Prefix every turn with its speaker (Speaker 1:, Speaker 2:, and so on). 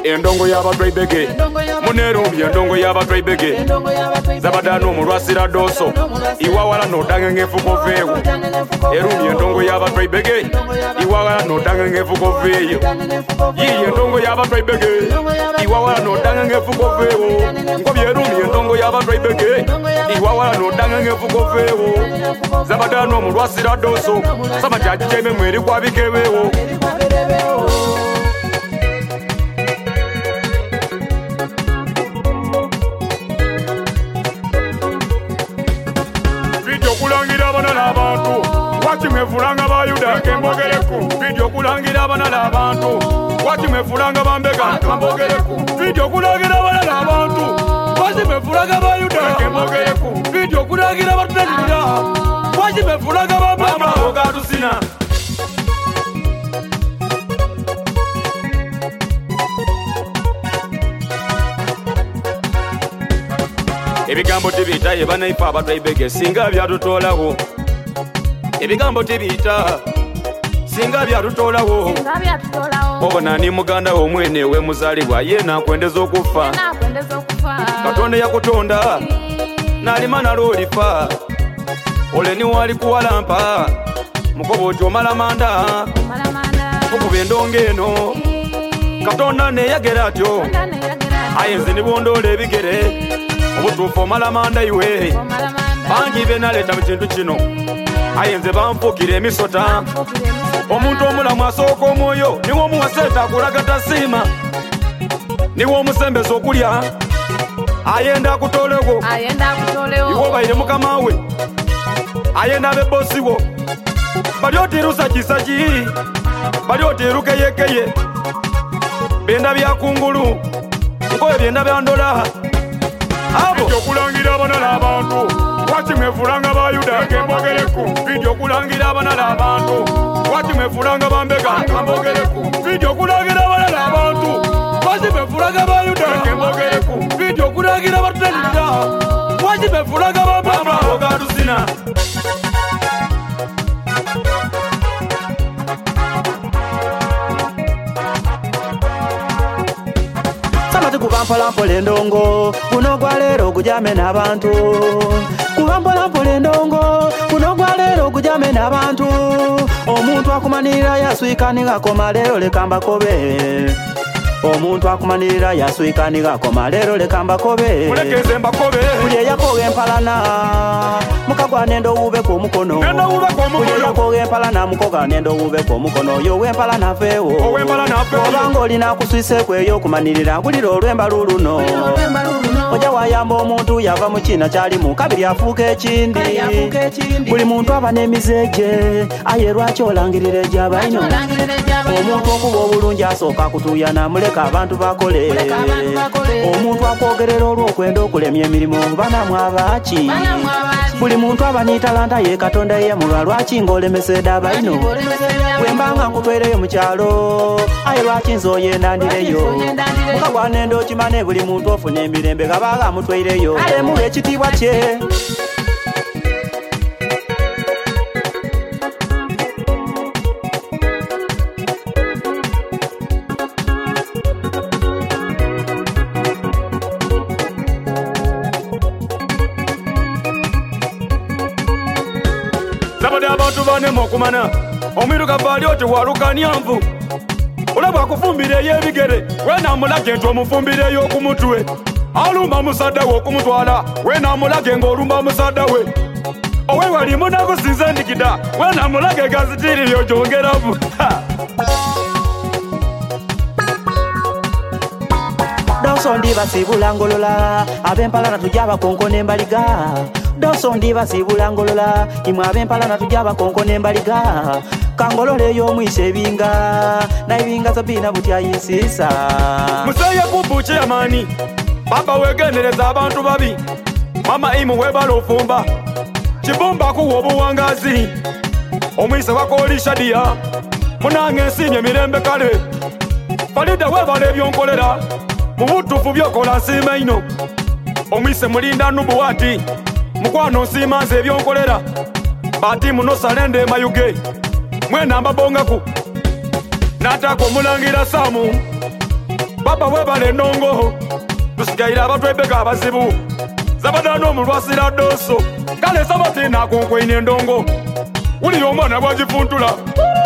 Speaker 1: endongo y'abatwaibege munerumbi endongo y'abatwaibege zabadano mulwasira doso iwawala nodanga ngefuko veewo erumbi endongo y'abatwaibege iwawala nodanga ngefuko veeyo yiyi endongo y'abatwaibege iwawala nodanga ngefuko veewo ngobi erumbi endongo y'abatwaibege iwawala nodanga ngefuko veewo zabadano mulwasira doso samajaji jeme mweri kwabikewewo kulangira abana n'abantu wakimwefulanga bayuda kembogereku video kulangira abana n'abantu wakimwefulanga bambega kembogereku video kulangira abana n'abantu wakimwefulanga bayuda kembogereku video kulangira abatulira wakimwefulanga bambega ogatusina ebigambo tibita yebana ifa abatwaibege singa byatutolawo ebigambo tibita singa byatutolawo obona ni muganda omwene we muzalibwa ye nakwendeza okufa katonda yakutonda nalima nalolifa ole ni wali kuwalampa mukobo oti omalamanda okuba endongo eno katonda neyagera atyo ayenze nibondola ebigere obutuufu omalamanda iwe bangi benaleta mu kintu kino ayenze banfukira emisota omuntu omulamu asooka omwoyo niwo omuwaseeta akulagata siima niwo omusembeza okulya ayenda akutolewo iwe obaire mukama we ayenda abebosiwo bali otirusa kisaki bali otirukeyekeye benda byakungulu nkoye byenda byandola video kulangira abana n'abantu wakimwefulanga bayuda kembogereku video kulangira abana n'abantu wakimwefulanga bambega kembogereku video kulangira abana n'abantu wakimwefulanga bayuda kembogereku video kulangira abatulira wakimwefulanga bambega ogatusina
Speaker 2: Kubampala endongo kuno gwalero gujame n'abantu kubampala endongo kuno gwalero gujame n'abantu omuntu akumanirira yaswikanika koma lero lekamba kobe omuntu akumanirira yaswikanika koma lero lekamba kobe
Speaker 1: mulekeze mbakobe
Speaker 2: kulye yakoge empalana mukagwa nendo ube ko mukono kulye yakoge empalana mukoga nendo ube ko mukono yo wempalana fewo obango lina kuswise kweyo kumanirira kuliro olwemba luluno oja wayamba omuntu yava mu kina kyali mu kabiri afuuka ekindi buli muntu aba n'emizeje aye lwaki olangirira ejyabaino omuntu okuba obulungi asooka kutuyana muleka abantu bakole omuntu akwogerera olw'okwenda okulemya emirimu banamu abaaki buli muntu aba nitalanta ye katonda ye mulwa lwaki ng'olemeseda abaino bwembanga nkutwereyo mu kyalo aye lwaki nze oyendandireyo mukagwa nendo okimane buli muntu ofuna emirembe gabaga amutweireyo ayemuwa ekitiibwa kye
Speaker 1: zabade abantu banema okumana omwiruka baali oti walukanya nvu olabwa akufumbireyo ebigere wenamulage nti omufumbireyo okumutwe alumba musadda we okumutwala wenamulage ng'olumba musadda we owewalimu nakusinza ndikida wenamulage gazitiriyo gyongeravu
Speaker 2: Doso ndi basibula ngolola abempala natujja bakonkona embaliga Doso ndi basibula ngolola imwe abempala natujja bakonkona embaliga kangolole y'omwisa ebinga naibinga zabina butya yisisa
Speaker 1: museye kubuche yamani baba wegendereza abantu babi mama imu webala ofumba kibumba kuwa obuwangazi omwisa wakolisha dia munange nsinye mirembe kale falida webala ebyonkolera mu butufu byokola nsima ino omwise mulinda nubuwati mukwano nsima nze ebyonkolera bati muno salende mayuge mwena mbabongaku nataka omulangira samu papa webale endongo tusigaira abatwebeka abazibu Zabadano omulwasira doso kale sabatina kunkweine endongo uli omwana bwagifuntula